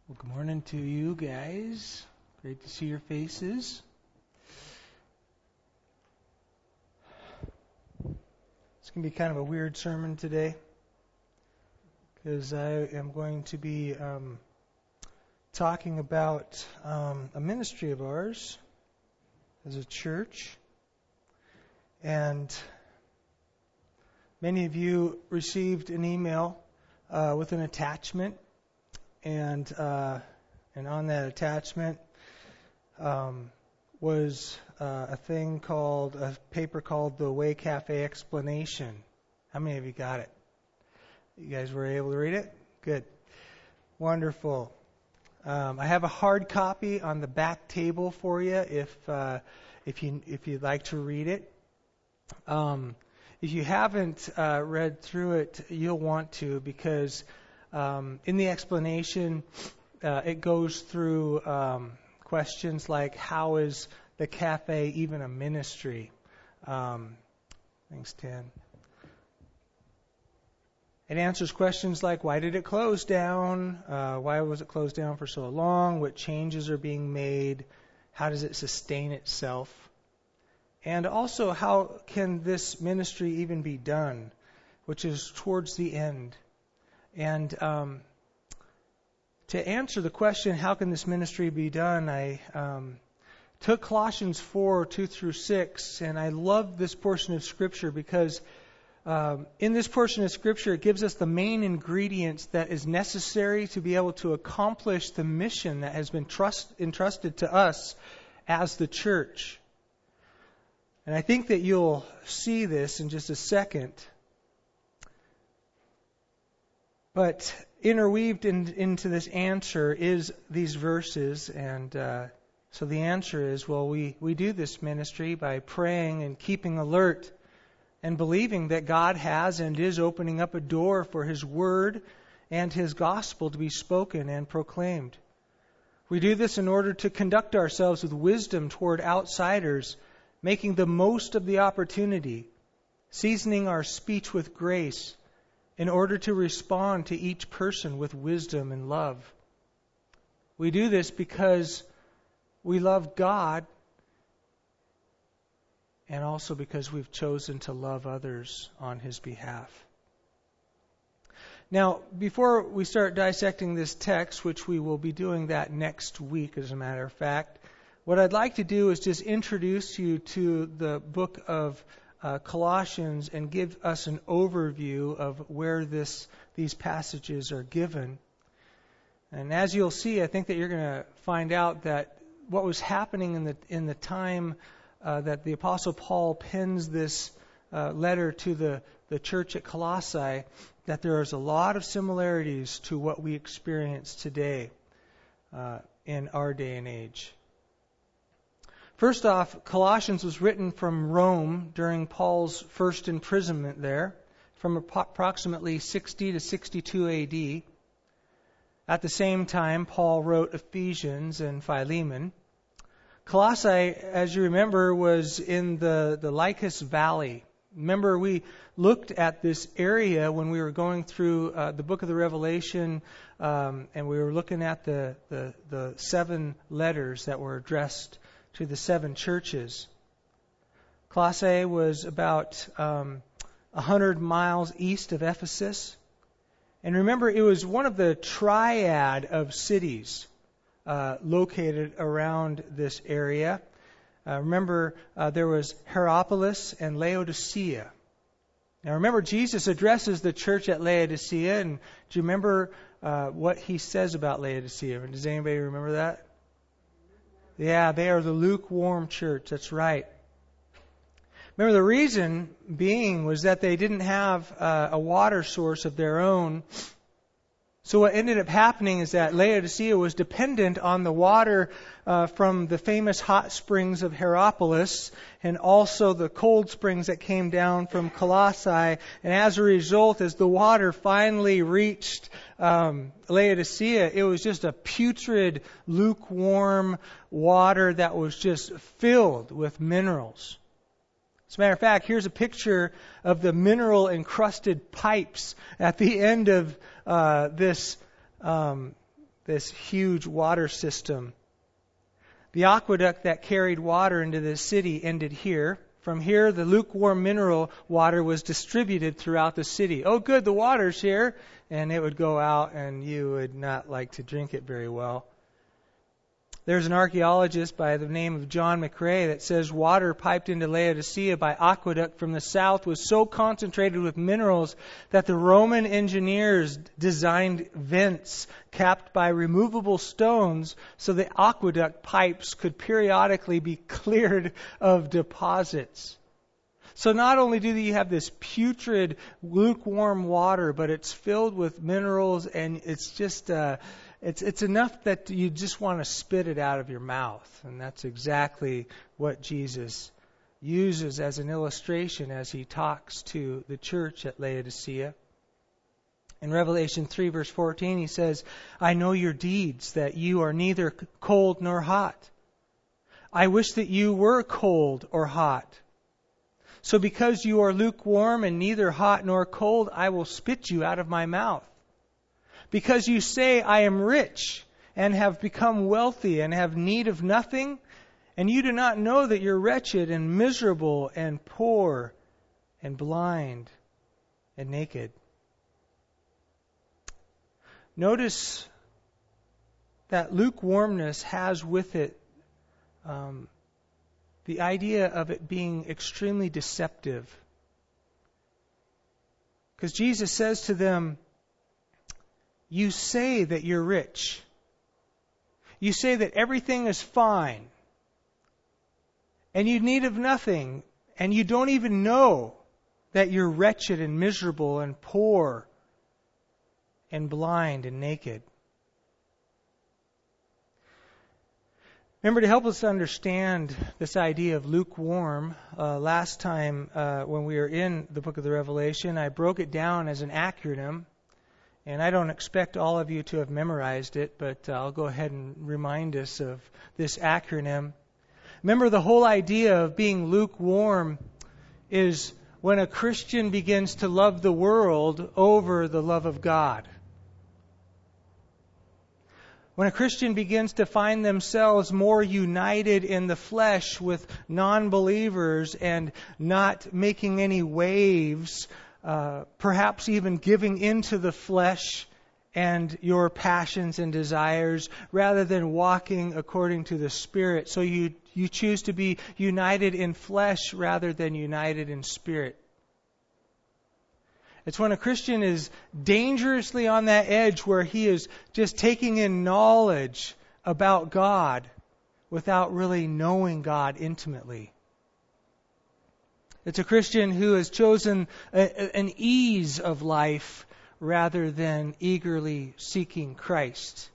Well, good morning to you guys. Great to see your faces. It's going to be kind of a weird sermon today because I am going to be talking about a ministry of ours as a church. And many of you received an email with an attachment. And on that attachment was a paper called the Way Cafe Explanation. How many of you got it? You guys were able to read it? Good. Wonderful. I have a hard copy on the back table for you if you'd like to read it. If you haven't read through it, you'll want to, because in the explanation, it goes through questions like, how is the cafe even a ministry? Thanks, Tim. It answers questions like, why did it close down? Why was it closed down for so long? What changes are being made? How does it sustain itself? And also, how can this ministry even be done? Which is towards the end. And to answer the question, how can this ministry be done, I took Colossians 4:2-6, and I love this portion of Scripture because in this portion of Scripture, it gives us the main ingredients that is necessary to be able to accomplish the mission that has been entrusted to us as the church. And I think that you'll see this in just a second. But interweaved into this answer is these verses, and so the answer is, well, we do this ministry by praying and keeping alert and believing that God has and is opening up a door for His Word and His Gospel to be spoken and proclaimed. We do this in order to conduct ourselves with wisdom toward outsiders, making the most of the opportunity, seasoning our speech with grace, in order to respond to each person with wisdom and love. We do this because we love God and also because we've chosen to love others on His behalf. Now, before we start dissecting this text, which we will be doing that next week, as a matter of fact, what I'd like to do is just introduce you to the book of Colossians and give us an overview of where these passages are given. And as you'll see, I think that you're going to find out that what was happening in the time that the Apostle Paul pens this letter to the church at Colossae, that there is a lot of similarities to what we experience today in our day and age. First off, Colossians was written from Rome during Paul's first imprisonment there, from approximately 60 to 62 AD. At the same time, Paul wrote Ephesians and Philemon. Colossae, as you remember, was in the Lycus Valley. Remember, we looked at this area when we were going through the book of the Revelation, and we were looking at the 7 letters that were addressed to the 7 churches. Colossae was about 100 miles east of Ephesus. And remember, it was one of the triad of cities located around this area. Remember, there was Hierapolis and Laodicea. Now remember, Jesus addresses the church at Laodicea, and do you remember what He says about Laodicea? Does anybody remember that? Yeah, they are the lukewarm church. That's right. Remember, the reason being was that they didn't have a water source of their own. So what ended up happening is that Laodicea was dependent on the water from the famous hot springs of Hierapolis and also the cold springs that came down from Colossae. And as a result, as the water finally reached Laodicea, it was just a putrid, lukewarm water that was just filled with minerals. As a matter of fact, here's a picture of the mineral-encrusted pipes at the end of this this huge water system. The aqueduct that carried water into the city ended here. From here, the lukewarm mineral water was distributed throughout the city. Oh, good, the water's here. And it would go out, and you would not like to drink it very well. There's an archaeologist by the name of John McRae that says water piped into Laodicea by aqueduct from the south was so concentrated with minerals that the Roman engineers designed vents capped by removable stones so the aqueduct pipes could periodically be cleared of deposits. So not only do you have this putrid, lukewarm water, but it's filled with minerals, and it's just it's enough that you just want to spit it out of your mouth. And that's exactly what Jesus uses as an illustration as he talks to the church at Laodicea. In Revelation 3, verse 14, he says, I know your deeds, that you are neither cold nor hot. I wish that you were cold or hot. So because you are lukewarm and neither hot nor cold, I will spit you out of my mouth. Because you say, I am rich and have become wealthy and have need of nothing, and you do not know that you're wretched and miserable and poor and blind and naked. Notice that lukewarmness has with it the idea of it being extremely deceptive. Because Jesus says to them, you say that you're rich. You say that everything is fine. And you need of nothing. And you don't even know that you're wretched and miserable and poor and blind and naked. Remember, to help us understand this idea of lukewarm, last time when we were in the book of the Revelation, I broke it down as an acronym. And I don't expect all of you to have memorized it, but I'll go ahead and remind us of this acronym. Remember, the whole idea of being lukewarm is when a Christian begins to love the world over the love of God. When a Christian begins to find themselves more united in the flesh with non-believers and not making any waves, perhaps even giving into the flesh and your passions and desires rather than walking according to the Spirit. So you choose to be united in flesh rather than united in spirit. It's when a Christian is dangerously on that edge where he is just taking in knowledge about God without really knowing God intimately. It's a Christian who has chosen an ease of life rather than eagerly seeking Christ.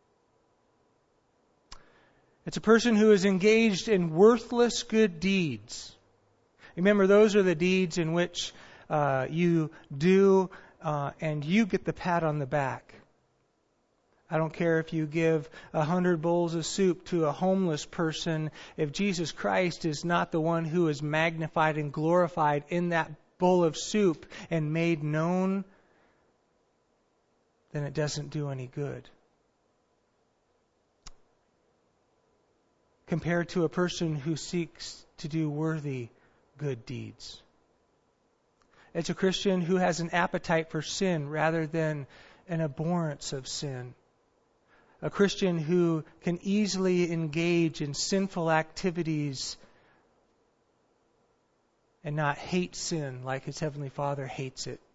It's a person who is engaged in worthless good deeds. Remember, those are the deeds in which you do and you get the pat on the back. I don't care if you give 100 bowls of soup to a homeless person. If Jesus Christ is not the one who is magnified and glorified in that bowl of soup and made known, then it doesn't do any good. Compared to a person who seeks to do worthy good deeds. It's a Christian who has an appetite for sin rather than an abhorrence of sin. A Christian who can easily engage in sinful activities and not hate sin like his Heavenly Father hates it.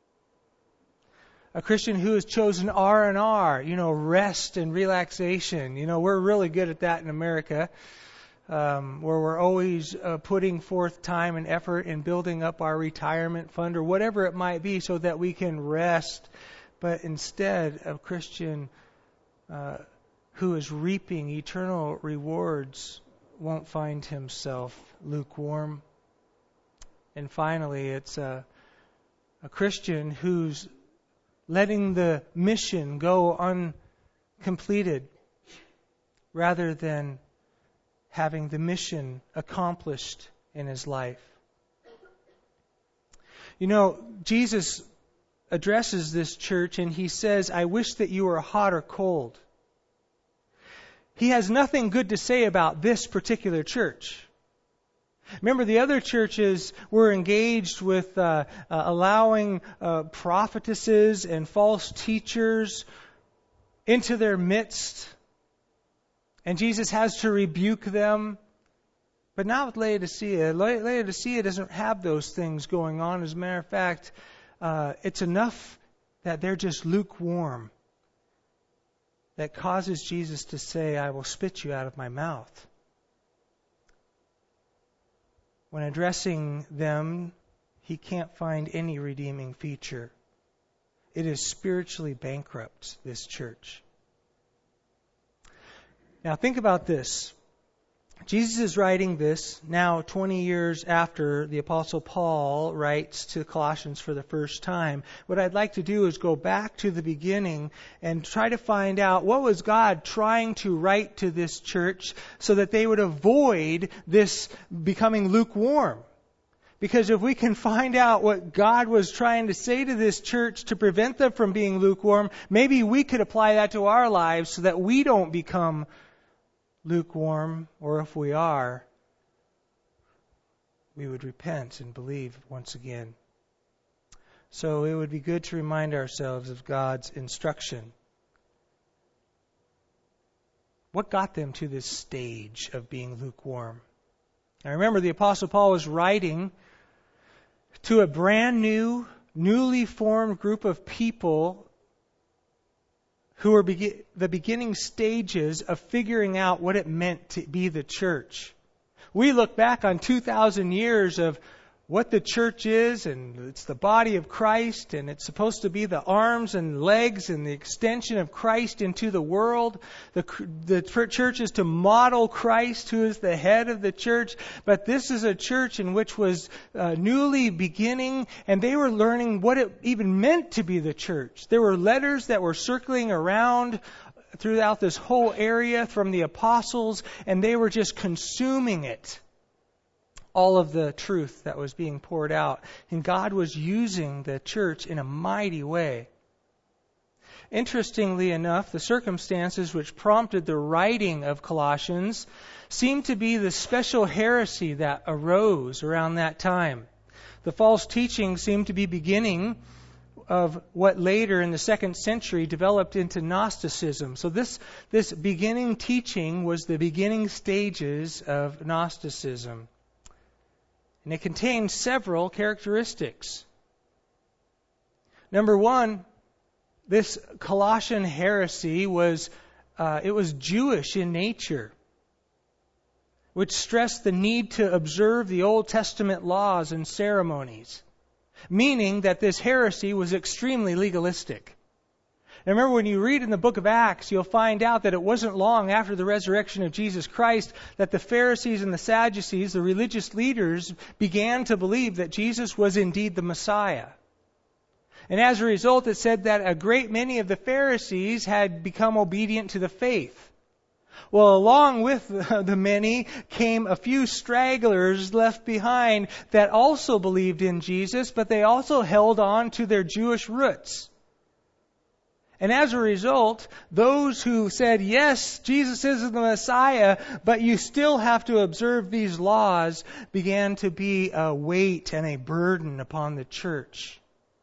A Christian who has chosen R&R, rest and relaxation. We're really good at that in America, where we're always putting forth time and effort in building up our retirement fund or whatever it might be so that we can rest. But instead, a Christian who is reaping eternal rewards won't find himself lukewarm. And finally, it's a Christian who's letting the mission go uncompleted rather than having the mission accomplished in his life. Jesus addresses this church and he says, I wish that you were hot or cold. he has nothing good to say about this particular church. Remember, the other churches were engaged with allowing prophetesses and false teachers into their midst. And Jesus has to rebuke them. But not with Laodicea. Laodicea doesn't have those things going on. As a matter of fact, it's enough that they're just lukewarm that causes Jesus to say, I will spit you out of my mouth. When addressing them, he can't find any redeeming feature. It is spiritually bankrupt, this church. Now think about this. Jesus is writing this now 20 years after the Apostle Paul writes to Colossians for the first time. What I'd like to do is go back to the beginning and try to find out what was God trying to write to this church so that they would avoid this becoming lukewarm. Because if we can find out what God was trying to say to this church to prevent them from being lukewarm, maybe we could apply that to our lives so that we don't become lukewarm, or if we are, we would repent and believe once again. So it would be good to remind ourselves of God's instruction. What got them to this stage of being lukewarm? Now remember, the Apostle Paul was writing to a brand new, newly formed group of people who are the beginning stages of figuring out what it meant to be the church. We look back on 2,000 years of what the church is, and it's the body of Christ, and it's supposed to be the arms and legs and the extension of Christ into the world. The church is to model Christ, who is the head of the church. But this is a church in which was newly beginning, and they were learning what it even meant to be the church. There were letters that were circling around throughout this whole area from the apostles, and they were just consuming it. All of the truth that was being poured out. And God was using the church in a mighty way. Interestingly enough, the circumstances which prompted the writing of Colossians seem to be the special heresy that arose around that time. The false teaching seemed to be beginning of what later in the 2nd century developed into Gnosticism. So this beginning teaching was the beginning stages of Gnosticism. And it contained several characteristics. Number one, this Colossian heresy was Jewish in nature, which stressed the need to observe the Old Testament laws and ceremonies, meaning that this heresy was extremely legalistic. Now remember, when you read in the book of Acts, you'll find out that it wasn't long after the resurrection of Jesus Christ that the Pharisees and the Sadducees, the religious leaders, began to believe that Jesus was indeed the Messiah. And as a result, it said that a great many of the Pharisees had become obedient to the faith. Well, along with the many came a few stragglers left behind that also believed in Jesus, but they also held on to their Jewish roots. And as a result, those who said, yes, Jesus is the Messiah, but you still have to observe these laws, began to be a weight and a burden upon the church.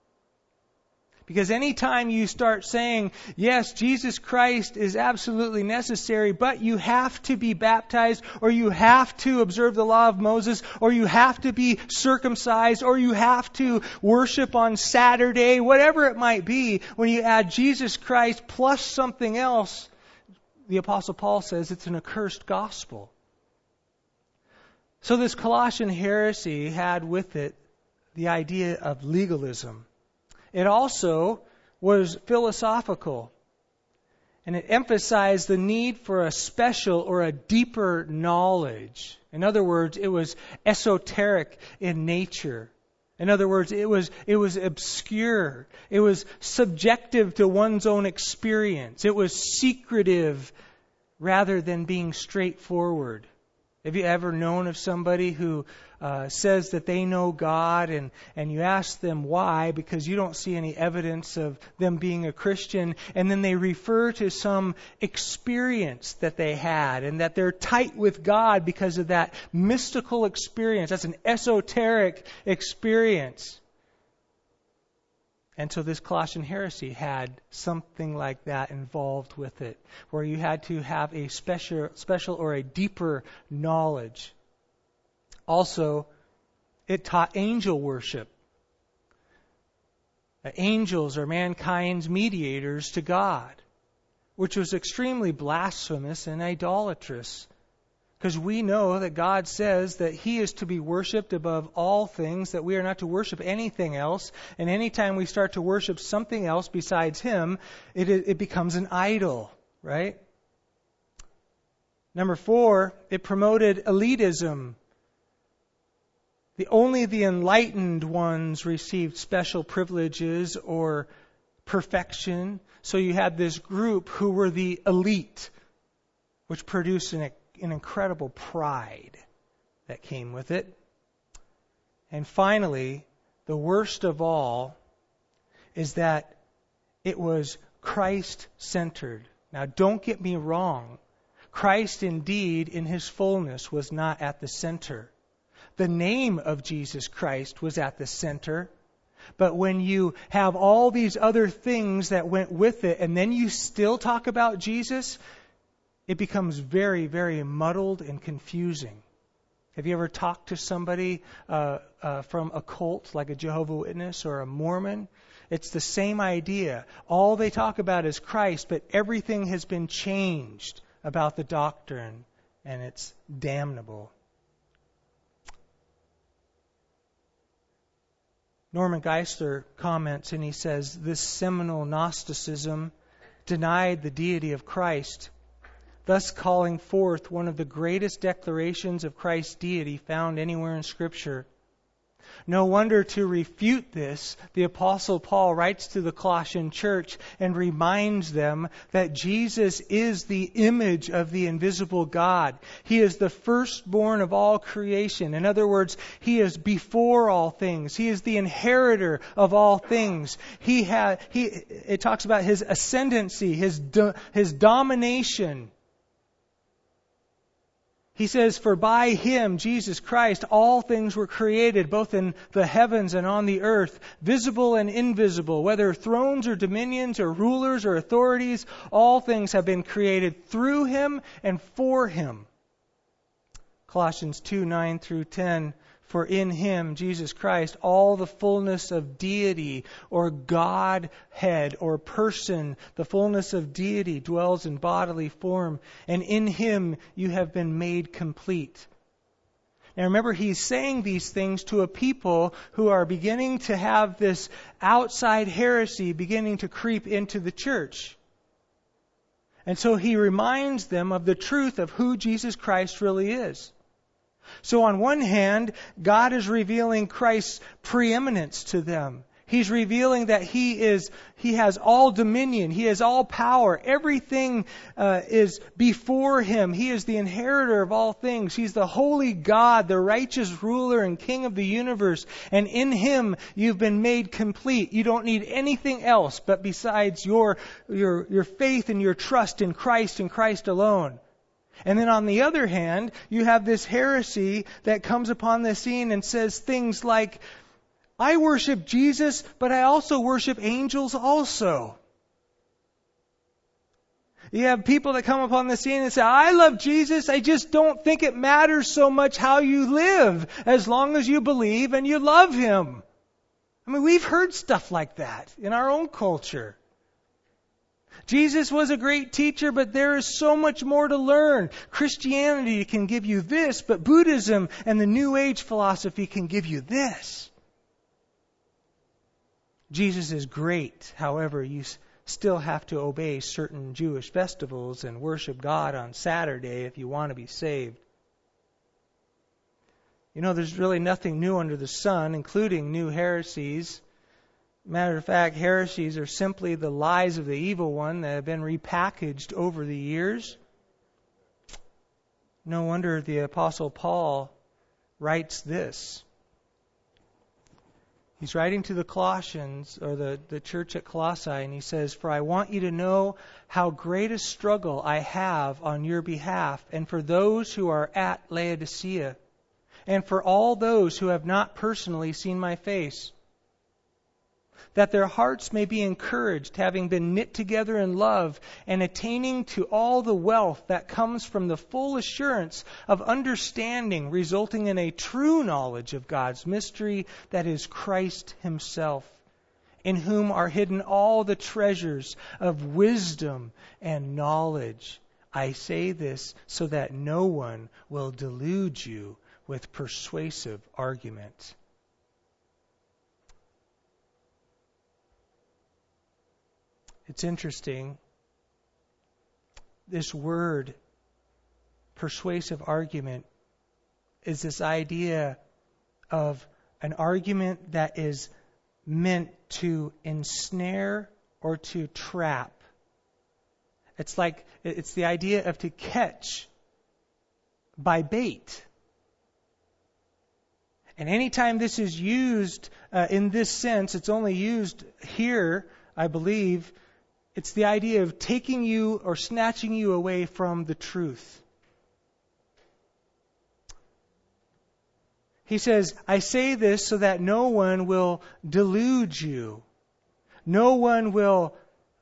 Because anytime you start saying, yes, Jesus Christ is absolutely necessary, but you have to be baptized, or you have to observe the law of Moses, or you have to be circumcised, or you have to worship on Saturday, whatever it might be, when you add Jesus Christ plus something else, the Apostle Paul says it's an accursed gospel. So this Colossian heresy had with it the idea of legalism. It also was philosophical, and it emphasized the need for a special or a deeper knowledge. In other words, it was esoteric in nature. In other words, it was obscure. It was subjective to one's own experience. It was secretive rather than being straightforward. Have you ever known of somebody who says that they know God and you ask them why, because you don't see any evidence of them being a Christian, and then they refer to some experience that they had and that they're tight with God because of that mystical experience. That's an esoteric experience. And so this Colossian heresy had something like that involved with it, where you had to have a special or a deeper knowledge. Also, it taught angel worship. Angels are mankind's mediators to God, which was extremely blasphemous and idolatrous. Because we know that God says that He is to be worshipped above all things, that we are not to worship anything else. And anytime we start to worship something else besides Him, it becomes an idol, right? Number 4, it promoted elitism. Only the enlightened ones received special privileges or perfection. So you had this group who were the elite, which produced an incredible pride that came with it. And finally, the worst of all is that it was Christ-centered. Now, don't get me wrong. Christ, indeed, in His fullness, was not at the center. The name of Jesus Christ was at the center. But when you have all these other things that went with it, and then you still talk about Jesus, it becomes very, very muddled and confusing. Have you ever talked to somebody from a cult, like a Jehovah's Witness or a Mormon? It's the same idea. All they talk about is Christ, but everything has been changed about the doctrine, and it's damnable. Norman Geisler comments, and he says, this seminal Gnosticism denied the deity of Christ, thus calling forth one of the greatest declarations of Christ's deity found anywhere in Scripture. No wonder, to refute this, the Apostle Paul writes to the Colossian church and reminds them that Jesus is the image of the invisible God. He is the firstborn of all creation. In other words, He is before all things. He is the inheritor of all things. It talks about His ascendancy, His domination. He says, for by Him, Jesus Christ, all things were created, both in the heavens and on the earth, visible and invisible, whether thrones or dominions or rulers or authorities, all things have been created through Him and for Him. Colossians 2:9 through 10, for in Him, Jesus Christ, all the fullness of deity or Godhead or person, the fullness of deity dwells in bodily form, and in Him you have been made complete. Now remember, he's saying these things to a people who are beginning to have this outside heresy beginning to creep into the church. And so he reminds them of the truth of who Jesus Christ really is. So on one hand, God is revealing Christ's preeminence to them. He's revealing that He has all dominion. He has all power. Everything is before Him. He is the inheritor of all things. He's the holy God, the righteous ruler and King of the universe. And in Him, you've been made complete. You don't need anything else but besides your faith and your trust in Christ and Christ alone. And then on the other hand, you have this heresy that comes upon the scene and says things like, I worship Jesus, but I also worship angels also. You have people that come upon the scene and say, I love Jesus, I just don't think it matters so much how you live, as long as you believe and you love Him. I mean, we've heard stuff like that in our own culture. Jesus was a great teacher, but there is so much more to learn. Christianity can give you this, but Buddhism and the New Age philosophy can give you this. Jesus is great. However, you still have to obey certain Jewish festivals and worship God on Saturday if you want to be saved. You know, there's really nothing new under the sun, including new heresies. Matter of fact, heresies are simply the lies of the evil one that have been repackaged over the years. No wonder the Apostle Paul writes this. He's writing to the Colossians, or the church at Colossae, and he says, "For I want you to know how great a struggle I have on your behalf, and for those who are at Laodicea, and for all those who have not personally seen my face, that their hearts may be encouraged, having been knit together in love, and attaining to all the wealth that comes from the full assurance of understanding, resulting in a true knowledge of God's mystery, that is Christ Himself, in whom are hidden all the treasures of wisdom and knowledge. I say this so that no one will delude you with persuasive argument." It's interesting. This word, persuasive argument, is this idea of an argument that is meant to ensnare or to trap. It's the idea of to catch by bait. And anytime this is used in this sense, it's only used here, I believe. It's the idea of taking you or snatching you away from the truth. He says, "I say this so that no one will delude you. No one will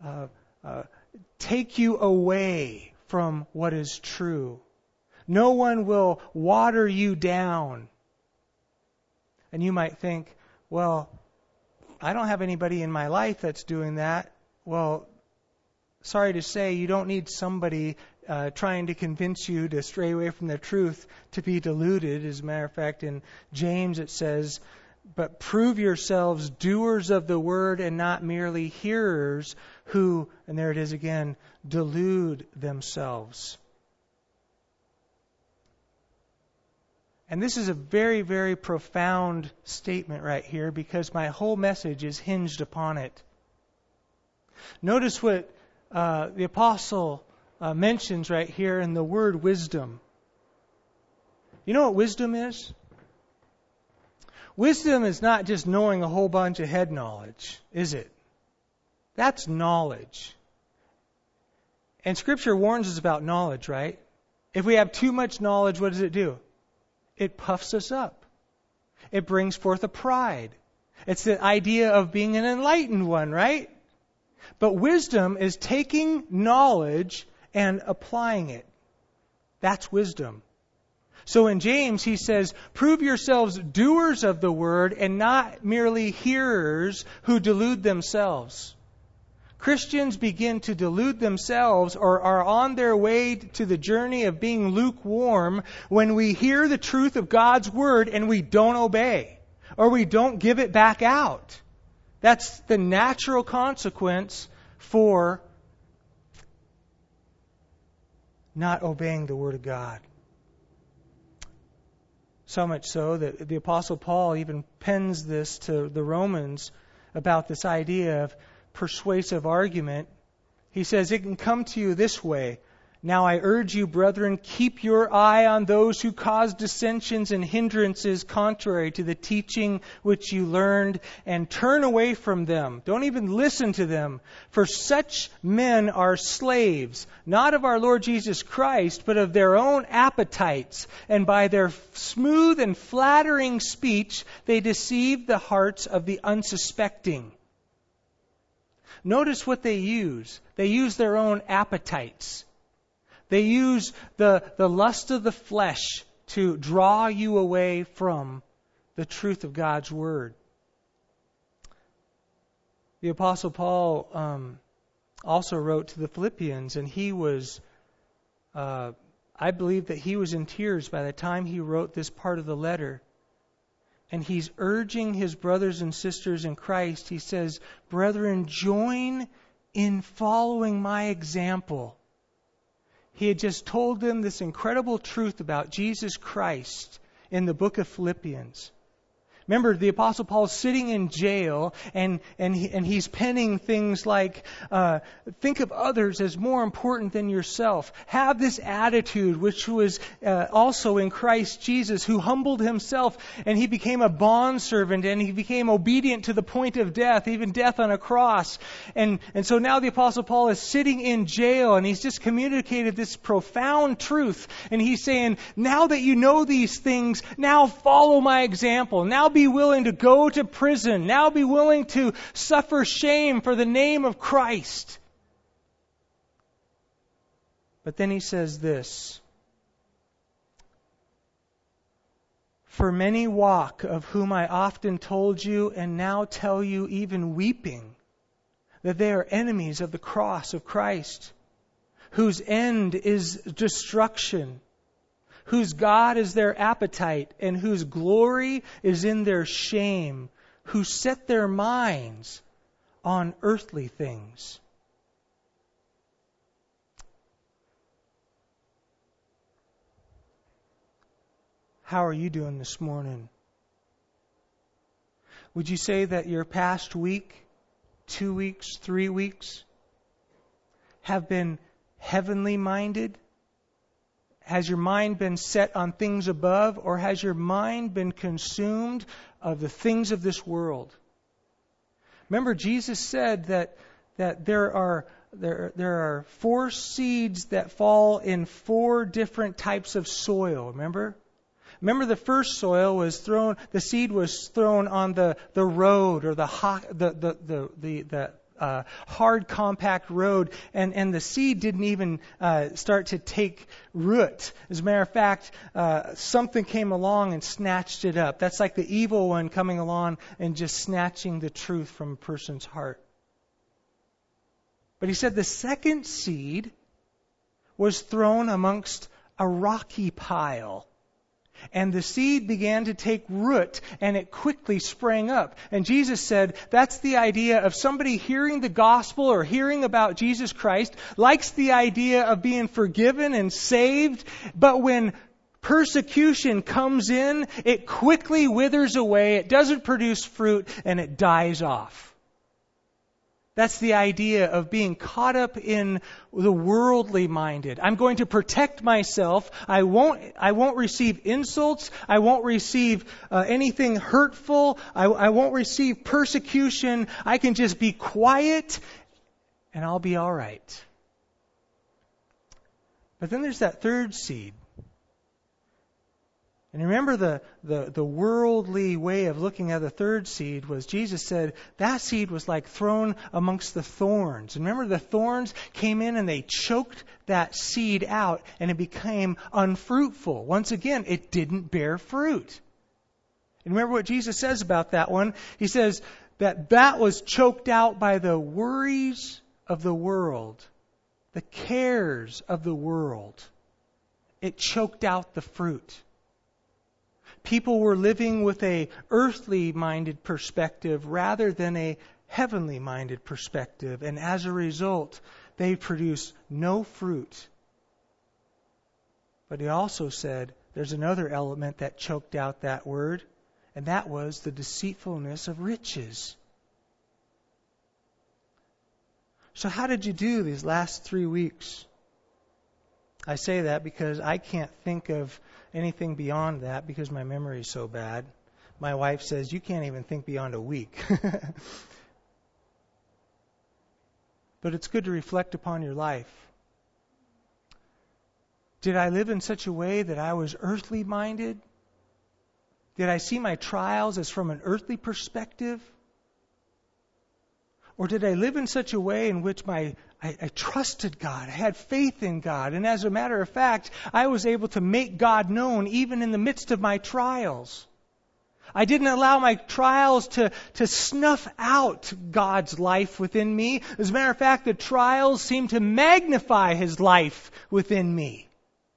take you away from what is true. No one will water you down." And you might think, well, I don't have anybody in my life that's doing that. Well, sorry to say, you don't need somebody trying to convince you to stray away from the truth to be deluded. As a matter of fact, in James it says, "But prove yourselves doers of the word and not merely hearers who," and there it is again, "delude themselves." And this is a very, very profound statement right here, because my whole message is hinged upon it. Notice what the apostle mentions right here in the word wisdom. You know what wisdom is? Wisdom is not just knowing a whole bunch of head knowledge, is it? That's knowledge. And Scripture warns us about knowledge, right? If we have too much knowledge, what does it do? It puffs us up. It brings forth a pride. It's the idea of being an enlightened one, right? But wisdom is taking knowledge and applying it. That's wisdom. So in James, he says, "Prove yourselves doers of the word and not merely hearers who delude themselves." Christians begin to delude themselves or are on their way to the journey of being lukewarm when we hear the truth of God's word and we don't obey, or we don't give it back out. That's the natural consequence for not obeying the Word of God. So much so that the Apostle Paul even pens this to the Romans about this idea of persuasive argument. He says, "It can come to you this way. Now I urge you, brethren, keep your eye on those who cause dissensions and hindrances contrary to the teaching which you learned, and turn away from them." Don't even listen to them. "For such men are slaves, not of our Lord Jesus Christ, but of their own appetites. And by their smooth and flattering speech, they deceive the hearts of the unsuspecting." Notice what they use. They use their own appetites. They use the lust of the flesh to draw you away from the truth of God's Word. The Apostle Paul also wrote to the Philippians, and he was, I believe that he was in tears by the time he wrote this part of the letter. And he's urging his brothers and sisters in Christ. He says, "Brethren, join in following my example." He had just told them this incredible truth about Jesus Christ in the book of Philippians. Remember, the Apostle Paul is sitting in jail, and he's penning things like, think of others as more important than yourself. Have this attitude, which was also in Christ Jesus, who humbled himself, and he became a bondservant, and he became obedient to the point of death, even death on a cross. And so now the Apostle Paul is sitting in jail, and he's just communicated this profound truth. And he's saying, now that you know these things, now follow my example. Now be willing to go to prison. Now be willing to suffer shame for the name of Christ. But then he says this: for many walk, of whom I often told you, and now tell you even weeping, that they are enemies of the cross of Christ, whose end is destruction, whose God is their appetite, and whose glory is in their shame, who set their minds on earthly things. How are you doing this morning? Would you say that your past week, 2 weeks, 3 weeks have been heavenly minded? Has your mind been set on things above, or has your mind been consumed of the things of this world? Remember, Jesus said that there are 4 seeds that fall in 4 different types of soil. Remember the first soil was thrown. The seed was thrown on the road, or the hard, compact road, and the seed didn't even start to take root. As a matter of fact, something came along and snatched it up. That's like the evil one coming along and just snatching the truth from a person's heart. But he said the second seed was thrown amongst a rocky pile. And the seed began to take root, and it quickly sprang up. And Jesus said that's the idea of somebody hearing the gospel or hearing about Jesus Christ, likes the idea of being forgiven and saved, but when persecution comes in, it quickly withers away, it doesn't produce fruit, and it dies off. That's the idea of being caught up in the worldly minded. I'm going to protect myself. I won't receive insults. I won't receive anything hurtful. I won't receive persecution. I can just be quiet and I'll be all right. But then there's that third seed. And remember the worldly way of looking at the third seed was, Jesus said that seed was like thrown amongst the thorns. And remember, the thorns came in and they choked that seed out, and it became unfruitful. Once again, it didn't bear fruit. And remember what Jesus says about that one? He says that was choked out by the worries of the world, the cares of the world. It choked out the fruit. People were living with a earthly-minded perspective rather than a heavenly-minded perspective. And as a result, they produced no fruit. But he also said there's another element that choked out that word, and that was the deceitfulness of riches. So how did you do these last 3 weeks? I say that because I can't think of anything beyond that because my memory is so bad. My wife says, you can't even think beyond a week. But it's good to reflect upon your life. Did I live in such a way that I was earthly minded? Did I see my trials as from an earthly perspective? Or did I live in such a way in which I trusted God, I had faith in God, and as a matter of fact, I was able to make God known even in the midst of my trials. I didn't allow my trials to snuff out God's life within me. As a matter of fact, the trials seemed to magnify His life within me.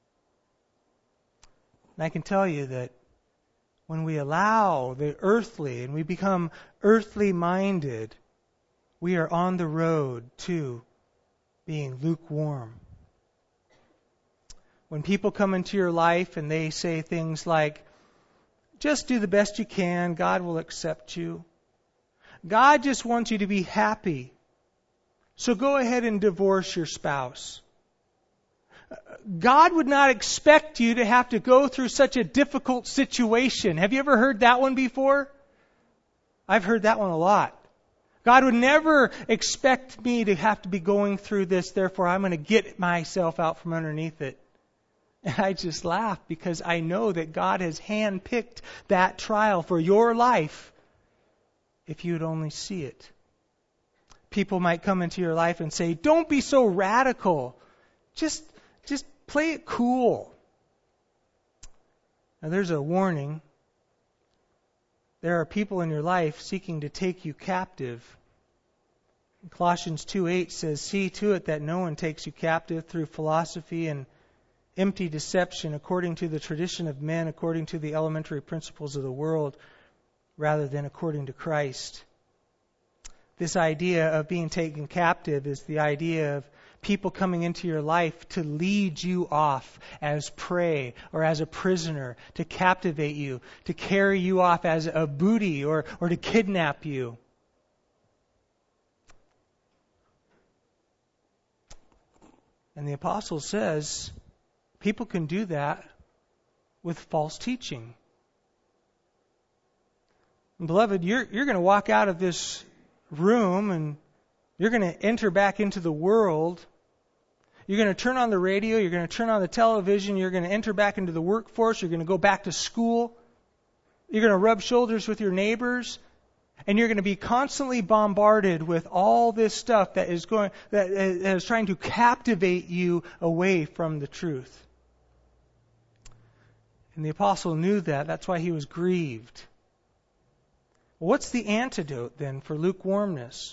And I can tell you that when we allow the earthly and we become earthly minded, we are on the road to being lukewarm. When people come into your life and they say things like, just do the best you can. God will accept you. God just wants you to be happy. So go ahead and divorce your spouse. God would not expect you to have to go through such a difficult situation. Have you ever heard that one before? I've heard that one a lot. God would never expect me to have to be going through this, therefore I'm going to get myself out from underneath it. And I just laugh because I know that God has handpicked that trial for your life if you would only see it. People might come into your life and say, don't be so radical. Just play it cool. Now there's a warning. There are people in your life seeking to take you captive. Colossians 2:8 says, see to it that no one takes you captive through philosophy and empty deception according to the tradition of men, according to the elementary principles of the world, rather than according to Christ. This idea of being taken captive is the idea of people coming into your life to lead you off as prey or as a prisoner, to captivate you, to carry you off as a booty or to kidnap you. And the apostle says people can do that with false teaching. And beloved, you're going to walk out of this room and you're going to enter back into the world. You're going to turn on the radio. You're going to turn on the television. You're going to enter back into the workforce. You're going to go back to school. You're going to rub shoulders with your neighbors. And you're going to be constantly bombarded with all this stuff that is trying to captivate you away from the truth. And the apostle knew that. That's why he was grieved. What's the antidote then for lukewarmness?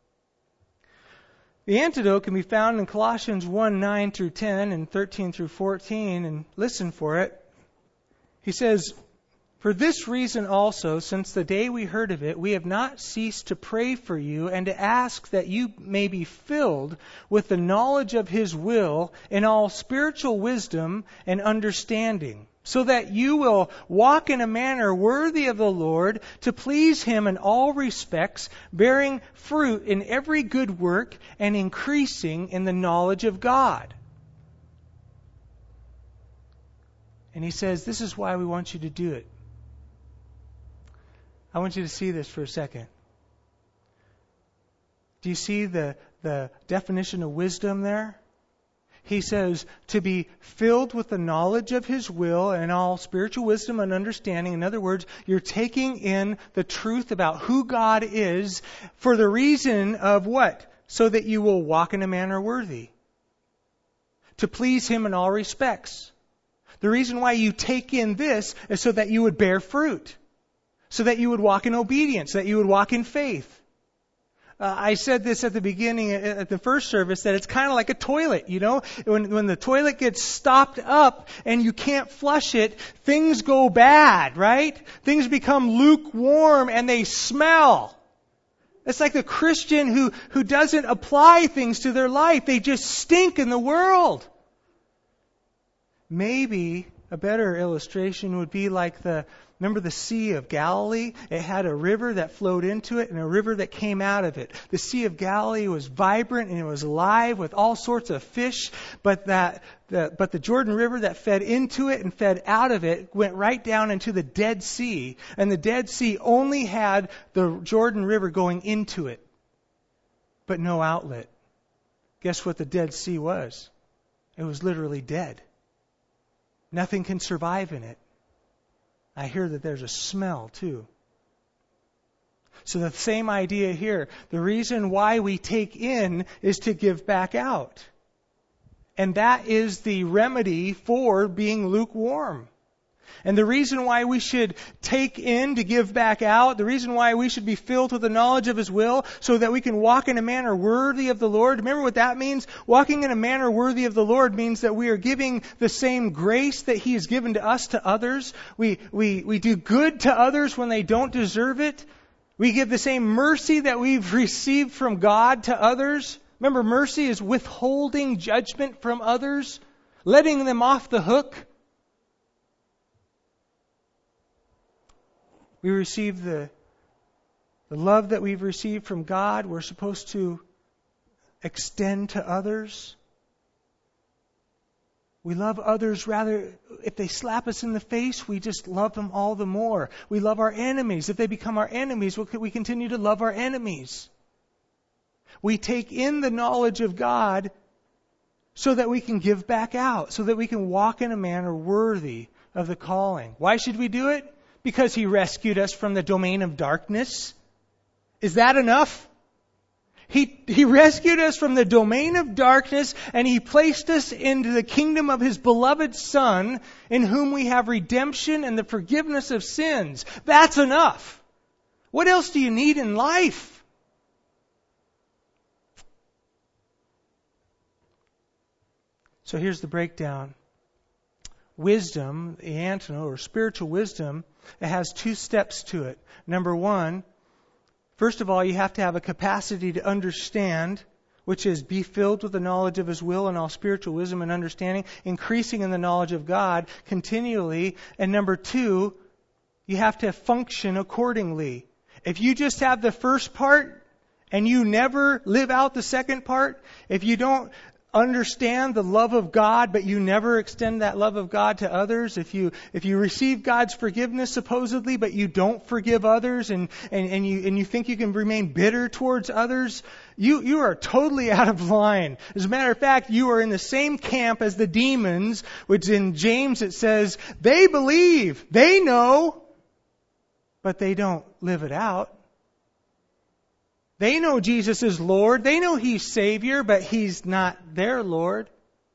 The antidote can be found in Colossians 1:9 through 10 and 13 through 14, and listen for it. He says, for this reason also, since the day we heard of it, we have not ceased to pray for you and to ask that you may be filled with the knowledge of His will in all spiritual wisdom and understanding, so that you will walk in a manner worthy of the Lord, to please Him in all respects, bearing fruit in every good work and increasing in the knowledge of God. And he says, this is why we want you to do it. I want you to see this for a second. Do you see the definition of wisdom there? He says to be filled with the knowledge of His will and all spiritual wisdom and understanding. In other words, you're taking in the truth about who God is for the reason of what? So that you will walk in a manner worthy. To please Him in all respects. The reason why you take in this is so that you would bear fruit. So that you would walk in obedience, so that you would walk in faith. I said this at the beginning, at the first service, that it's kind of like a toilet, you know? When the toilet gets stopped up and you can't flush it, things go bad, right? Things become lukewarm and they smell. It's like the Christian who doesn't apply things to their life. They just stink in the world. Maybe a better illustration would be like remember the Sea of Galilee? It had a river that flowed into it and a river that came out of it. The Sea of Galilee was vibrant and it was alive with all sorts of fish, but the Jordan River that fed into it and fed out of it went right down into the Dead Sea. And the Dead Sea only had the Jordan River going into it, but no outlet. Guess what the Dead Sea was? It was literally dead. Nothing can survive in it. I hear that there's a smell too. So the same idea here. The reason why we take in is to give back out. And that is the remedy for being lukewarm. And the reason why we should take in to give back out, the reason why we should be filled with the knowledge of His will, so that we can walk in a manner worthy of the Lord. Remember what that means? Walking in a manner worthy of the Lord means that we are giving the same grace that He has given to us to others. We do good to others when they don't deserve it. We give the same mercy that we've received from God to others. Remember, mercy is withholding judgment from others, letting them off the hook. We receive the love that we've received from God. We're supposed to extend to others. We love others rather, if they slap us in the face, we just love them all the more. We love our enemies. If they become our enemies, we continue to love our enemies. We take in the knowledge of God so that we can give back out, so that we can walk in a manner worthy of the calling. Why should we do it? Because He rescued us from the domain of darkness. Is that enough? He rescued us from the domain of darkness, and He placed us into the kingdom of His beloved Son, in whom we have redemption and the forgiveness of sins. That's enough. What else do you need in life? So here's the breakdown. Wisdom, the antonym, or spiritual wisdom, it has two steps to it. Number one, first of all, you have to have a capacity to understand, which is be filled with the knowledge of His will and all spiritual wisdom and understanding, increasing in the knowledge of God continually. And number two, you have to function accordingly. If you just have the first part and you never live out the second part, if you don't understand the love of God, but you never extend that love of God to others, if you receive God's forgiveness supposedly, but you don't forgive others, and you think you can remain bitter towards others, you are totally out of line. As a matter of fact, you are in the same camp as the demons, which in James it says, they believe, they know, but they don't live it out. They know Jesus is Lord. They know He's Savior, but He's not their Lord.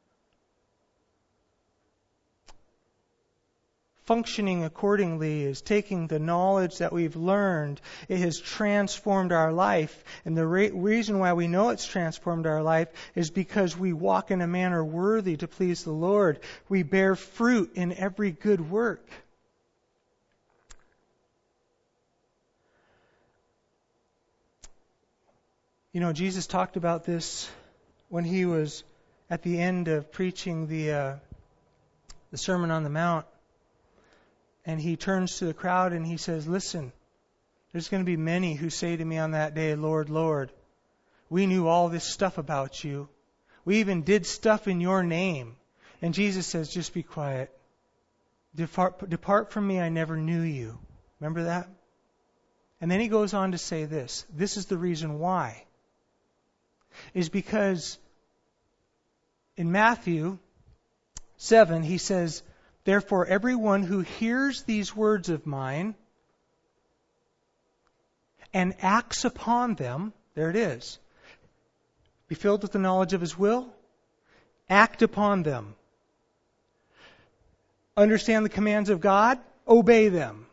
Functioning accordingly is taking the knowledge that we've learned. It has transformed our life. And the reason why we know it's transformed our life is because we walk in a manner worthy to please the Lord. We bear fruit in every good work. You know, Jesus talked about this when He was at the end of preaching the Sermon on the Mount. And He turns to the crowd and He says, listen, there's going to be many who say to me on that day, Lord, Lord, we knew all this stuff about you. We even did stuff in your name. And Jesus says, just be quiet. Depart from me, I never knew you. Remember that? And then He goes on to say this. This is the reason why. Is because in Matthew 7, He says, therefore everyone who hears these words of mine and acts upon them, there it is, be filled with the knowledge of His will, act upon them, understand the commands of God, obey them.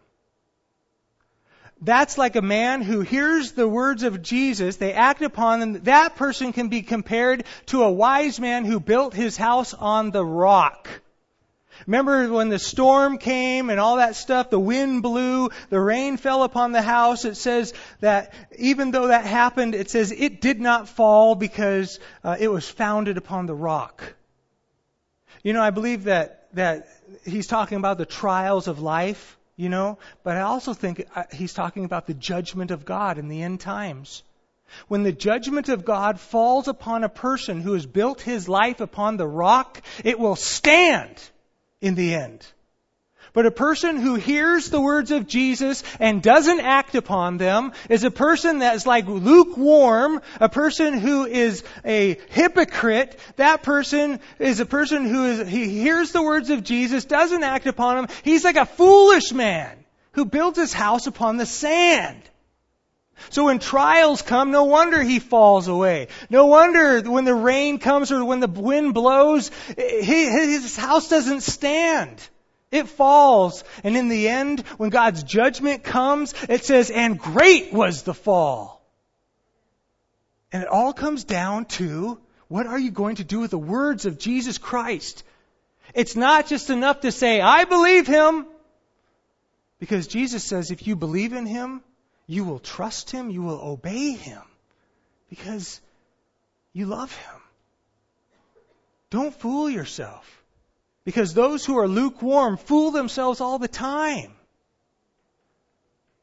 That's like a man who hears the words of Jesus, they act upon them. That person can be compared to a wise man who built his house on the rock. Remember when the storm came and all that stuff, the wind blew, the rain fell upon the house. It says that even though that happened, it says it did not fall because it was founded upon the rock. You know, I believe that he's talking about the trials of life. You know, but I also think he's talking about the judgment of God in the end times. When the judgment of God falls upon a person who has built his life upon the rock, it will stand in the end. But a person who hears the words of Jesus and doesn't act upon them is a person that's like lukewarm, a person who is a hypocrite. That person is a person he hears the words of Jesus, doesn't act upon them. He's like a foolish man who built his house upon the sand. So when trials come, no wonder he falls away. No wonder when the rain comes or when the wind blows, his house doesn't stand. It falls. And in the end, when God's judgment comes, it says, and great was the fall. And it all comes down to, what are you going to do with the words of Jesus Christ? It's not just enough to say, I believe Him. Because Jesus says, if you believe in Him, you will trust Him, you will obey Him. Because you love Him. Don't fool yourself. Because those who are lukewarm fool themselves all the time.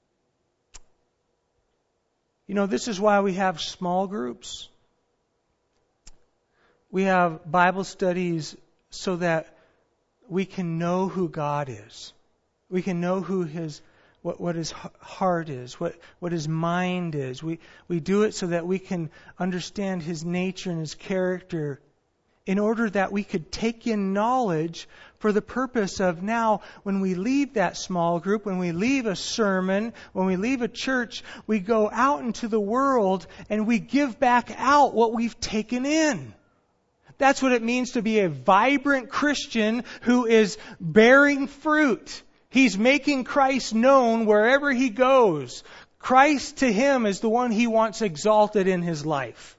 This is why we have small groups. We have Bible studies so that we can know who God is. We can know who what his heart is, what his mind is. We do it so that we can understand his nature and his character, in order that we could take in knowledge for the purpose of now, when we leave that small group, when we leave a sermon, when we leave a church, we go out into the world and we give back out what we've taken in. That's what it means to be a vibrant Christian who is bearing fruit. He's making Christ known wherever he goes. Christ to him is the one he wants exalted in his life.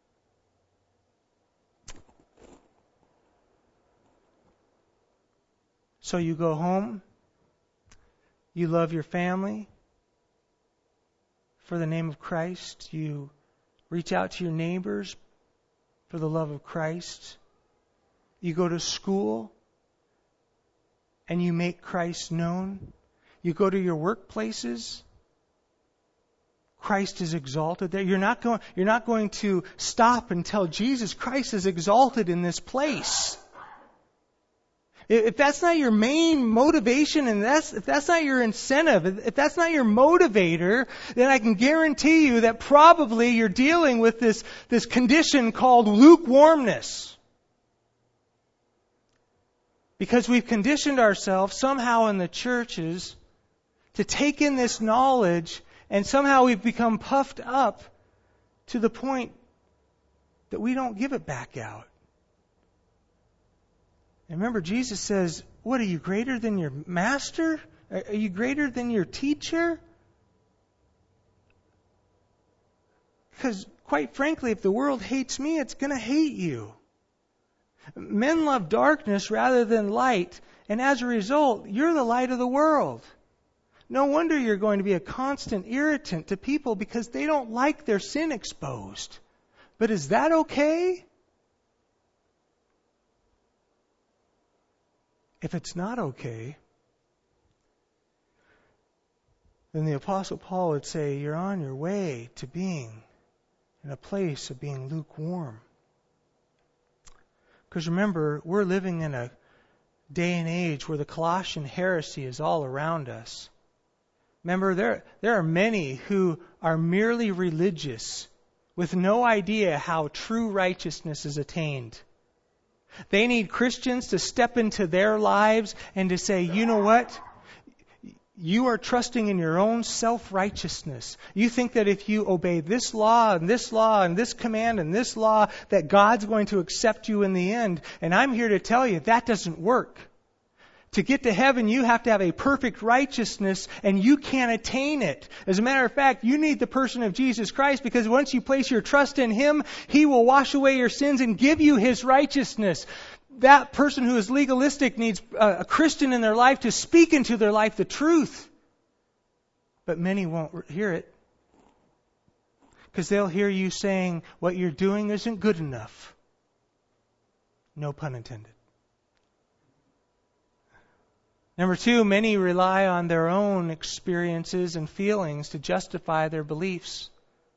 So you go home, you love your family for the name of Christ, you reach out to your neighbors for the love of Christ, you go to school and you make Christ known, you go to your workplaces, Christ is exalted there. You're not going to stop until Jesus Christ is exalted in this place. If that's not your main motivation, and if that's not your incentive, if that's not your motivator, then I can guarantee you that probably you're dealing with this condition called lukewarmness. Because we've conditioned ourselves somehow in the churches to take in this knowledge, and somehow we've become puffed up to the point that we don't give it back out. And remember, Jesus says, what, are you greater than your master? Are you greater than your teacher? Because, quite frankly, if the world hates me, it's going to hate you. Men love darkness rather than light, and as a result, you're the light of the world. No wonder you're going to be a constant irritant to people because they don't like their sin exposed. But is that okay? If it's not okay, then the Apostle Paul would say, you're on your way to being in a place of being lukewarm. Because remember, we're living in a day and age where the Colossian heresy is all around us. Remember, there are many who are merely religious with no idea how true righteousness is attained. They need Christians to step into their lives and to say, you know what? You are trusting in your own self-righteousness. You think that if you obey this law and this law and this command and this law, that God's going to accept you in the end. And I'm here to tell you that doesn't work. To get to heaven, you have to have a perfect righteousness, and you can't attain it. As a matter of fact, you need the person of Jesus Christ, because once you place your trust in Him, He will wash away your sins and give you His righteousness. That person who is legalistic needs a Christian in their life to speak into their life the truth. But many won't hear it, because they'll hear you saying, what you're doing isn't good enough. No pun intended. Number two, many rely on their own experiences and feelings to justify their beliefs.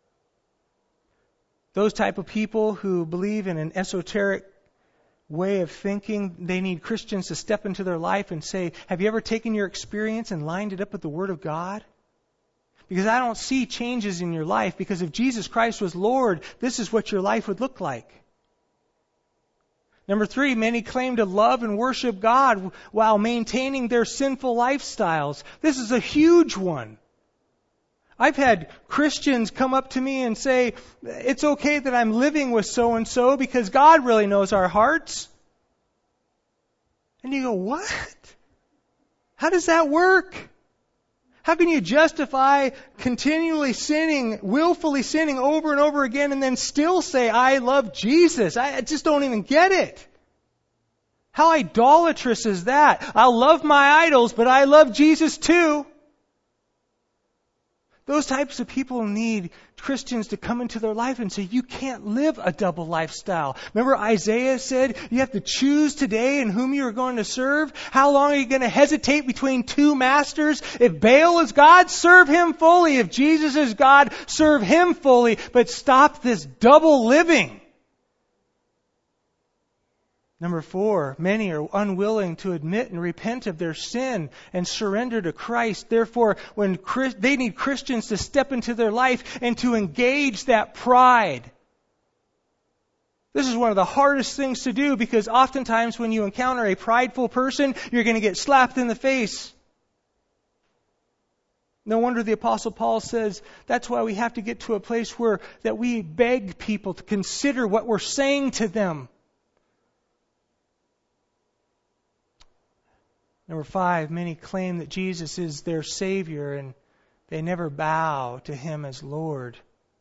Those type of people who believe in an esoteric way of thinking, they need Christians to step into their life and say, have you ever taken your experience and lined it up with the Word of God? Because I don't see changes in your life, because if Jesus Christ was Lord, this is what your life would look like. Number three, many claim to love and worship God while maintaining their sinful lifestyles. This is a huge one. I've had Christians come up to me and say, it's okay that I'm living with so-and-so because God really knows our hearts. And you go, what? How does that work? How can you justify continually sinning, willfully sinning over and over again, and then still say, I love Jesus? I just don't even get it. How idolatrous is that? I'll love my idols, but I love Jesus too. Those types of people need Christians to come into their life and say, you can't live a double lifestyle. Remember Isaiah said, you have to choose today in whom you are going to serve. How long are you going to hesitate between two masters? If Baal is God, serve him fully. If Jesus is God, serve him fully. But stop this double living. Number 4, many are unwilling to admit and repent of their sin and surrender to Christ. Therefore, they need Christians to step into their life and to engage that pride. This is one of the hardest things to do because oftentimes when you encounter a prideful person, you're going to get slapped in the face. No wonder the Apostle Paul says that's why we have to get to a place where that we beg people to consider what we're saying to them. Number 5, many claim that Jesus is their Savior and they never bow to Him as Lord.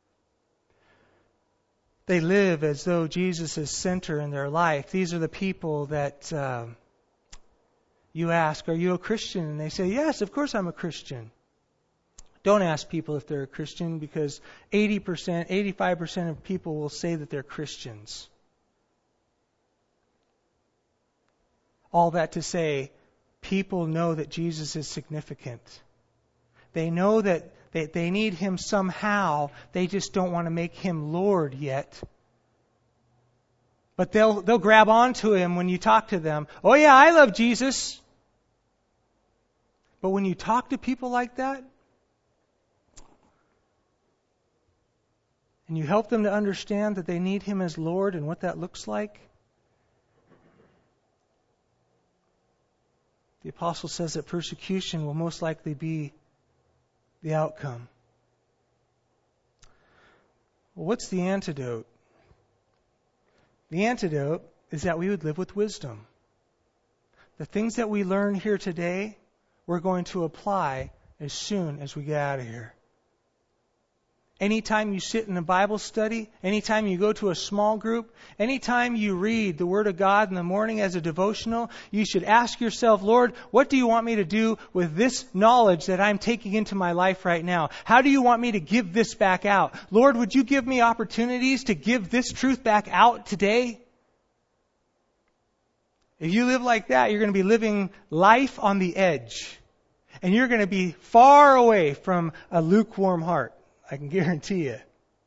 They live as though Jesus is center in their life. These are the people that you ask, are you a Christian? And they say, yes, of course I'm a Christian. Don't ask people if they're a Christian because 80%, 85% of people will say that they're Christians. All that to say, people know that Jesus is significant. They know that they need Him somehow. They just don't want to make Him Lord yet. But they'll grab onto Him when you talk to them. Oh yeah, I love Jesus. But when you talk to people like that, and you help them to understand that they need Him as Lord and what that looks like, the apostle says that persecution will most likely be the outcome. Well, what's the antidote? The antidote is that we would live with wisdom. The things that we learn here today, we're going to apply as soon as we get out of here. Anytime you sit in a Bible study, anytime you go to a small group, anytime you read the Word of God in the morning as a devotional, you should ask yourself, Lord, what do you want me to do with this knowledge that I'm taking into my life right now? How do you want me to give this back out? Lord, would you give me opportunities to give this truth back out today? If you live like that, you're going to be living life on the edge. And you're going to be far away from a lukewarm heart. I can guarantee you.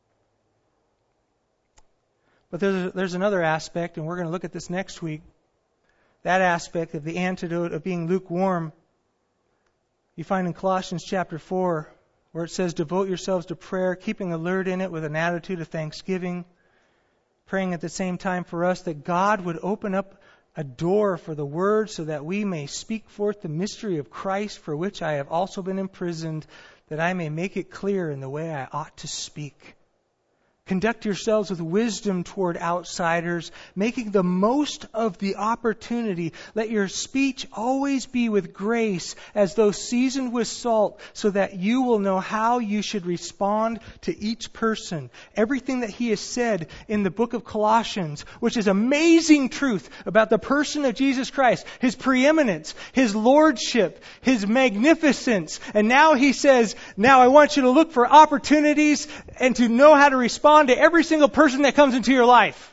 But there's another aspect, and we're going to look at this next week. That aspect of the antidote of being lukewarm, you find in Colossians chapter 4, where it says, devote yourselves to prayer, keeping alert in it with an attitude of thanksgiving, praying at the same time for us that God would open up a door for the Word so that we may speak forth the mystery of Christ, for which I have also been imprisoned, that I may make it clear in the way I ought to speak. Conduct yourselves with wisdom toward outsiders, making the most of the opportunity. Let your speech always be with grace, as though seasoned with salt, so that you will know how you should respond to each person. Everything that he has said in the book of Colossians, which is amazing truth about the person of Jesus Christ, His preeminence, His lordship, His magnificence. And now he says, now I want you to look for opportunities and to know how to respond to every single person that comes into your life.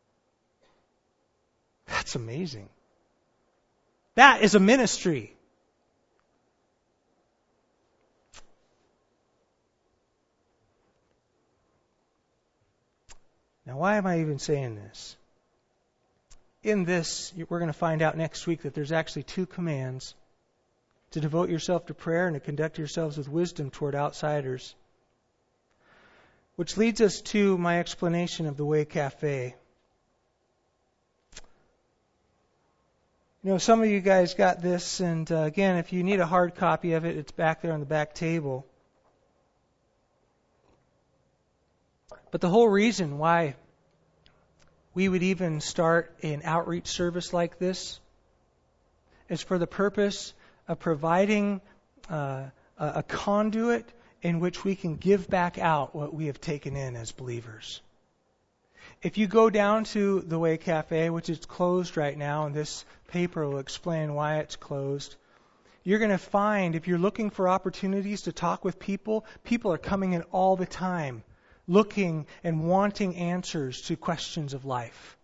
That's amazing. That is a ministry. Now, why am I even saying this? In this, we're going to find out next week that there's actually 2 commands: to devote yourself to prayer and to conduct yourselves with wisdom toward outsiders. Which leads us to my explanation of the Way Cafe. You know, some of you guys got this, and again, if you need a hard copy of it, it's back there on the back table. But the whole reason why we would even start an outreach service like this is for the purpose of providing a conduit in which we can give back out what we have taken in as believers. If you go down to the Way Cafe, which is closed right now, and this paper will explain why it's closed, you're going to find, if you're looking for opportunities to talk with people, people are coming in all the time, looking and wanting answers to questions of life.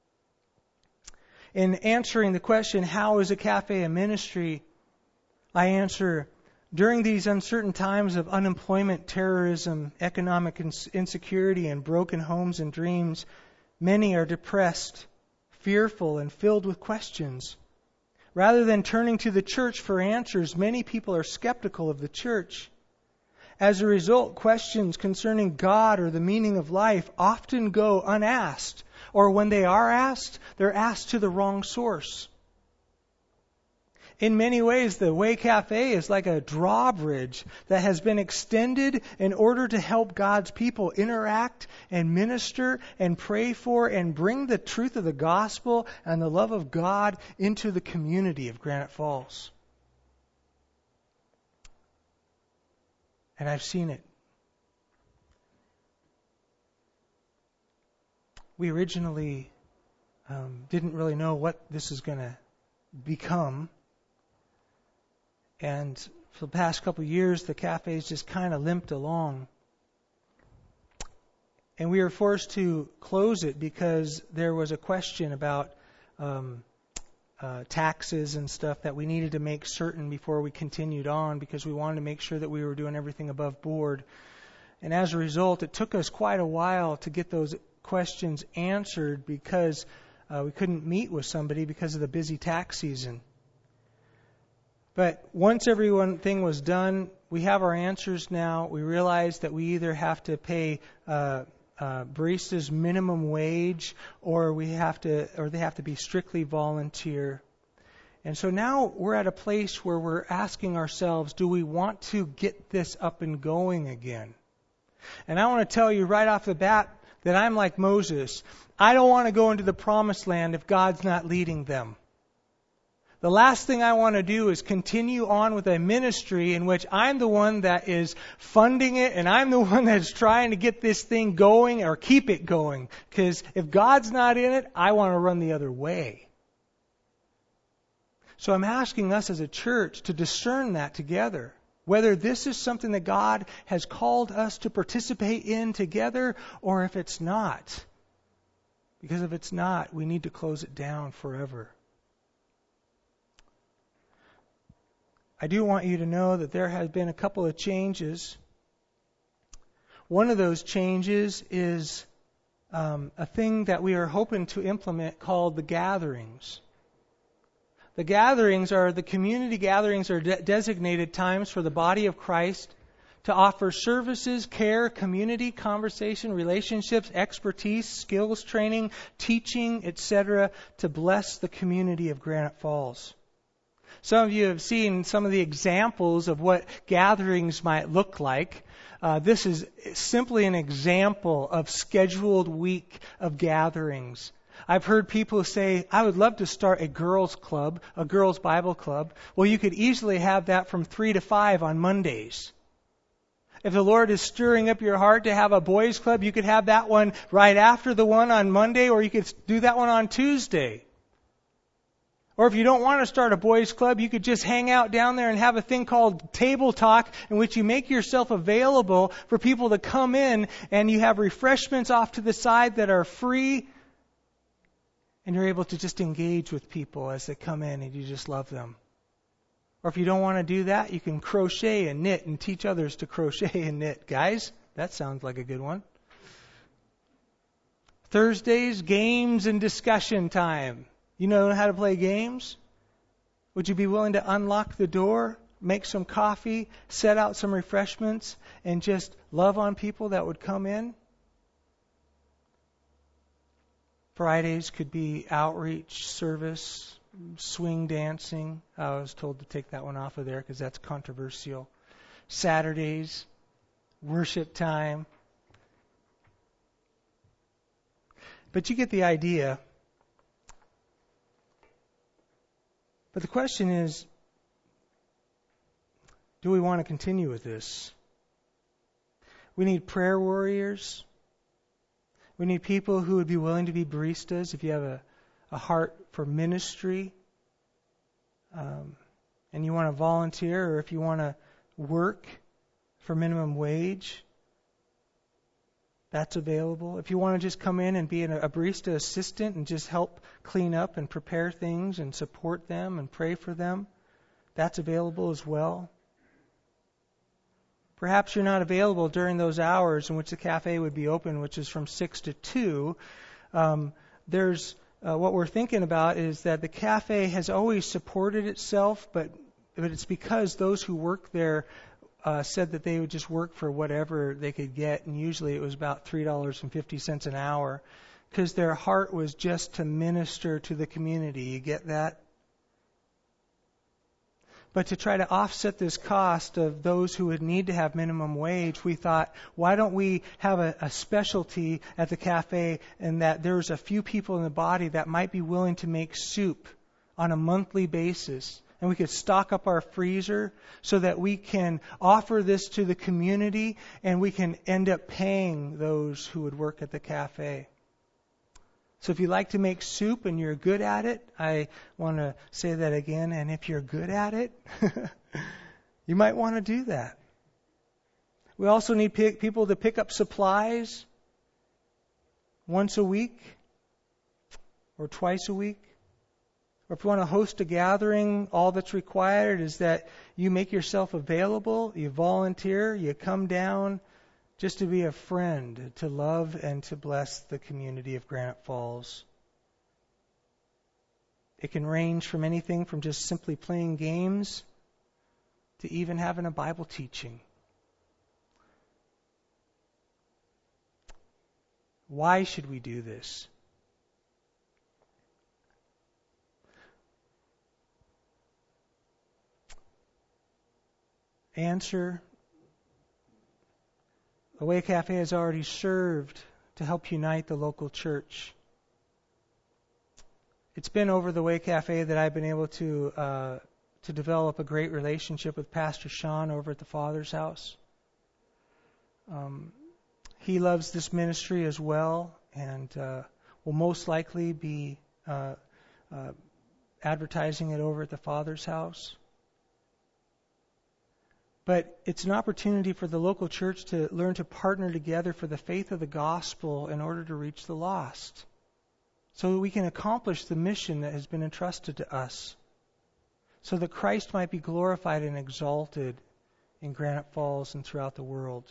In answering the question, how is a cafe a ministry, I answer, during these uncertain times of unemployment, terrorism, economic insecurity, and broken homes and dreams, many are depressed, fearful, and filled with questions. Rather than turning to the church for answers, many people are skeptical of the church. As a result, questions concerning God or the meaning of life often go unasked, or when they are asked, they're asked to the wrong source. In many ways, the Way Cafe is like a drawbridge that has been extended in order to help God's people interact and minister and pray for and bring the truth of the gospel and the love of God into the community of Granite Falls. And I've seen it. We originally didn't really know what this is going to become. And for the past couple of years, the cafe's just kind of limped along. And we were forced to close it because there was a question about taxes and stuff that we needed to make certain before we continued on, because we wanted to make sure that we were doing everything above board. And as a result, it took us quite a while to get those questions answered because we couldn't meet with somebody because of the busy tax season. But once everything was done, we have our answers now. We realize that we either have to pay baristas minimum wage, or they have to be strictly volunteer. And so now we're at a place where we're asking ourselves, do we want to get this up and going again? And I want to tell you right off the bat that I'm like Moses. I don't want to go into the promised land if God's not leading them. The last thing I want to do is continue on with a ministry in which I'm the one that is funding it and I'm the one that's trying to get this thing going or keep it going. Because if God's not in it, I want to run the other way. So I'm asking us as a church to discern that together. Whether this is something that God has called us to participate in together or if it's not. Because if it's not, we need to close it down forever. I do want you to know that there have been a couple of changes. One of those changes is a thing that we are hoping to implement called the gatherings. The gatherings are the community gatherings are designated times for the body of Christ to offer services, care, community, conversation, relationships, expertise, skills training, teaching, etc. to bless the community of Granite Falls. Some of you have seen some of the examples of what gatherings might look like. This is simply an example of scheduled week of gatherings. I've heard people say, I would love to start a girls' club, a girls' Bible club. Well, you could easily have that from 3 to 5 on Mondays. If the Lord is stirring up your heart to have a boys' club, you could have that one right after the one on Monday, or you could do that one on Tuesday. Or if you don't want to start a boys' club, you could just hang out down there and have a thing called table talk, in which you make yourself available for people to come in, and you have refreshments off to the side that are free, and you're able to just engage with people as they come in and you just love them. Or if you don't want to do that, you can crochet and knit and teach others to crochet and knit. Guys, that sounds like a good one. Thursdays, games and discussion time. You know how to play games? Would you be willing to unlock the door, make some coffee, set out some refreshments, and just love on people that would come in? Fridays could be outreach, service, swing dancing. I was told to take that one off of there because that's controversial. Saturdays, worship time. But you get the idea. But the question is, do we want to continue with this? We need prayer warriors. We need people who would be willing to be baristas if you have a heart for ministry. And and you want to volunteer, or if you want to work for minimum wage, that's available. If you want to just come in and be a barista assistant and just help clean up and prepare things and support them and pray for them, that's available as well. Perhaps you're not available during those hours in which the cafe would be open, which is from 6 to 2. What we're thinking about is that the cafe has always supported itself, but it's because those who work there said that they would just work for whatever they could get, and usually it was about $3.50 an hour, because their heart was just to minister to the community. You get that? But to try to offset this cost of those who would need to have minimum wage, we thought, why don't we have a specialty at the cafe, and that there's a few people in the body that might be willing to make soup on a monthly basis. And we could stock up our freezer so that we can offer this to the community, and we can end up paying those who would work at the cafe. So if you like to make soup and you're good at it, I want to say that again. And if you're good at it, you might want to do that. We also need people to pick up supplies once a week or twice a week. Or if you want to host a gathering, all that's required is that you make yourself available, you volunteer, you come down just to be a friend, to love and to bless the community of Granite Falls. It can range from anything from just simply playing games to even having a Bible teaching. Why should we do this? Answer: the Way Cafe has already served to help unite the local church. It's been over the Way Cafe that I've been able to develop a great relationship with Pastor Sean over at the Father's House. He loves this ministry as well, and will most likely be advertising it over at the Father's House. But it's an opportunity for the local church to learn to partner together for the faith of the gospel in order to reach the lost, so that we can accomplish the mission that has been entrusted to us, so that Christ might be glorified and exalted in Granite Falls and throughout the world.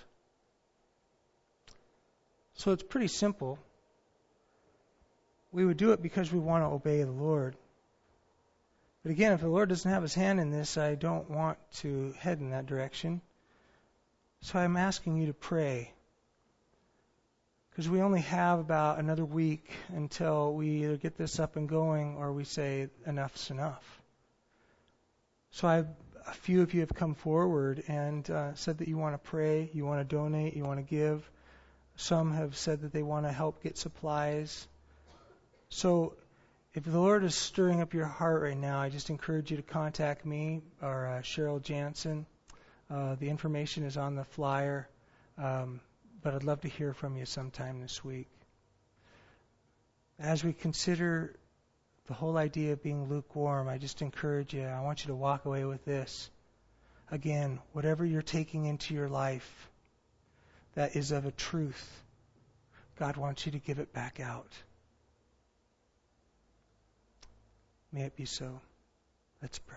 So it's pretty simple. We would do it because we want to obey the Lord. But again, if the Lord doesn't have His hand in this, I don't want to head in that direction. So I'm asking you to pray. Because we only have about another week until we either get this up and going or we say enough's enough. So a few of you have come forward and said that you want to pray, you want to donate, you want to give. Some have said that they want to help get supplies. So if the Lord is stirring up your heart right now, I just encourage you to contact me or Cheryl Jansen. The information is on the flyer, but I'd love to hear from you sometime this week. As we consider the whole idea of being lukewarm, I just encourage you, I want you to walk away with this. Again, whatever you're taking into your life that is of a truth, God wants you to give it back out. May it be so. Let's pray.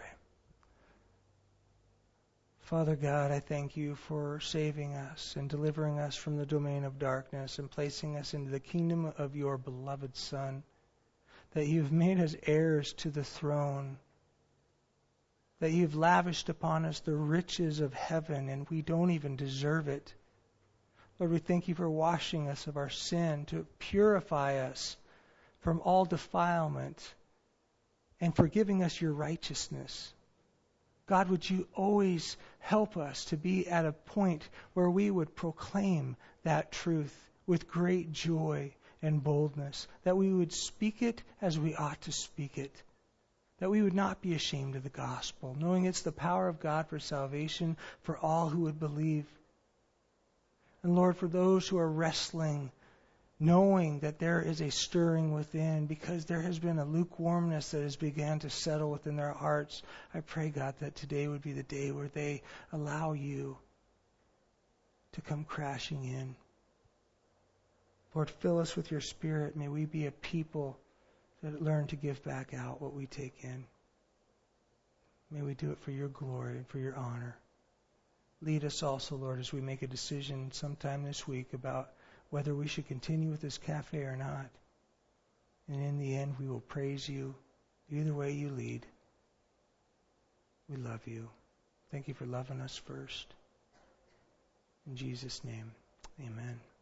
Father God, I thank you for saving us and delivering us from the domain of darkness and placing us into the kingdom of your beloved Son, that you've made us heirs to the throne, that you've lavished upon us the riches of heaven and we don't even deserve it. Lord, we thank you for washing us of our sin, to purify us from all defilement, and for giving us your righteousness. God, would you always help us to be at a point where we would proclaim that truth with great joy and boldness, that we would speak it as we ought to speak it, that we would not be ashamed of the gospel, knowing it's the power of God for salvation for all who would believe. And Lord, for those who are wrestling knowing that there is a stirring within because there has been a lukewarmness that has begun to settle within their hearts. I pray, God, that today would be the day where they allow you to come crashing in. Lord, fill us with your Spirit. May we be a people that learn to give back out what we take in. May we do it for your glory and for your honor. Lead us also, Lord, as we make a decision sometime this week about whether we should continue with this cafe or not. And in the end, we will praise you either way you lead. We love you. Thank you for loving us first. In Jesus' name, amen.